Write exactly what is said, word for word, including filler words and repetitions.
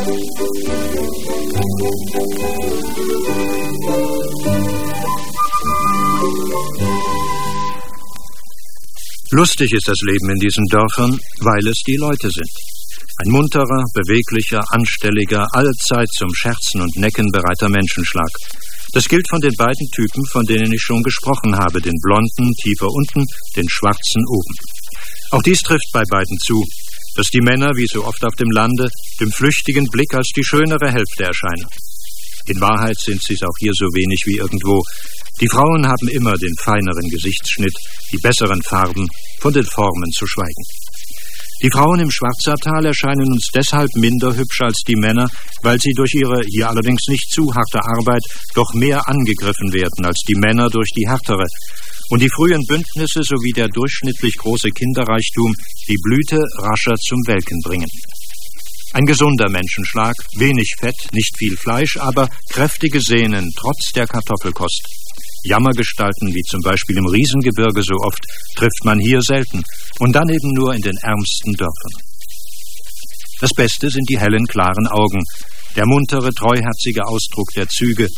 Lustig ist das Leben in diesen Dörfern, weil es die Leute sind. Ein munterer, beweglicher, anstelliger, allzeit zum Scherzen und Necken bereiter Menschenschlag. Das gilt von den beiden Typen, von denen ich schon gesprochen habe, den Blonden tiefer unten, den Schwarzen oben. Auch dies trifft bei beiden zu, dass die Männer, wie so oft auf dem Lande, dem flüchtigen Blick als die schönere Hälfte erscheinen. In Wahrheit sind sie es auch hier so wenig wie irgendwo. Die Frauen haben immer den feineren Gesichtsschnitt, die besseren Farben, von den Formen zu schweigen. Die Frauen im Schwarzertal erscheinen uns deshalb minder hübsch als die Männer, weil sie durch ihre, hier allerdings nicht zu harte Arbeit, doch mehr angegriffen werden als die Männer durch die härtere. Und die frühen Bündnisse sowie der durchschnittlich große Kinderreichtum die Blüte rascher zum Welken bringen. Ein gesunder Menschenschlag, wenig Fett, nicht viel Fleisch, aber kräftige Sehnen trotz der Kartoffelkost. Jammergestalten, wie zum Beispiel im Riesengebirge so oft, trifft man hier selten und dann eben nur in den ärmsten Dörfern. Das Beste sind die hellen, klaren Augen, der muntere, treuherzige Ausdruck der Züge,